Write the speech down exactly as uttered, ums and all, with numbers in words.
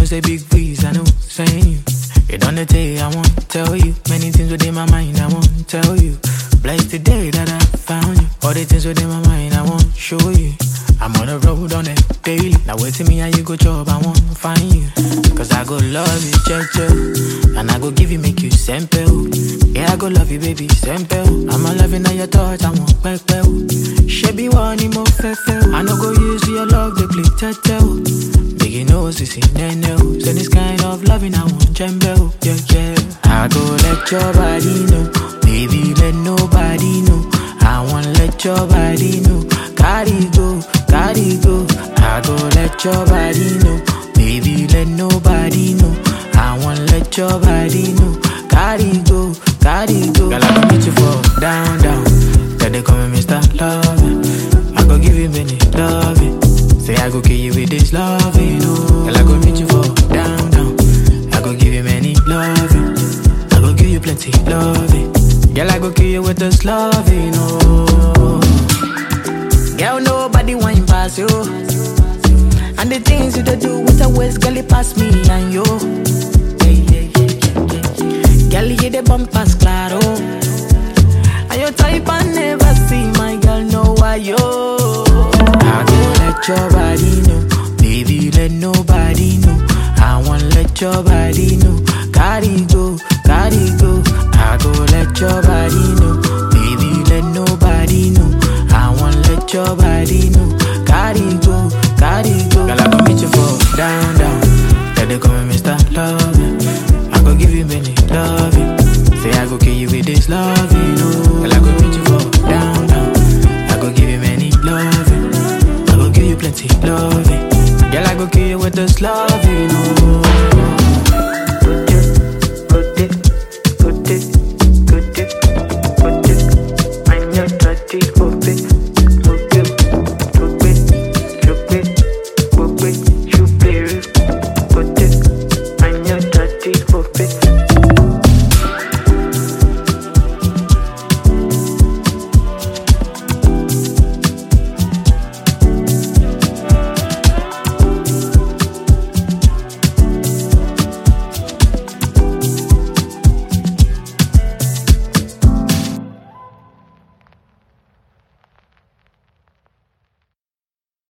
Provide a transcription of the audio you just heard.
say big please, I know, saying you. You done the day, I won't tell you. Many things within my mind, I won't tell you. Blessed the day that I found you. All the things within my mind, I won't show you. I'm on the road on it daily. Now wait till me how you go job, I won't find you. Cause I go love you, checho. And I go give you, make you simple. Yeah, I go love you, baby, simple. I'm a loving on your thoughts, I won't back bell. She be one more fefe. I no go use your love, they play tattoo. Biggie knows this in no. So this kind of loving I want jumbo, yeah, yeah. I go let your body know, baby, let nobody know. I want let your body know, carry go, carry go. I go let your body know, baby, let nobody know. I want let your body know, carry go, carry go. Girl, I go meet you for down, down. Then they call me Mister Loving. I go give you many loving. Say I go kill you with this loving, you know. Girl, I go meet you for down, down. I go give you many loving. I go give you plenty loving. Girl, I go kill you with this loving, you know. Girl, nobody want pass you. And the things you do with a waist, girl, it pass me and you. Yeah, yeah, yeah, yeah. Girl, you the bumpers, claro. And your type I never see, my girl, know why you. I go let your body know, baby, let nobody know. I want let your body know, carry go, carry go. I go let your body know, baby, let nobody know. I want let your body know, carry go, carry go. Girl, I go meet you for down, down. Then they call me Mister Loving. I go give you many loving. Say I go kill you with this loving, you know. Girl, I go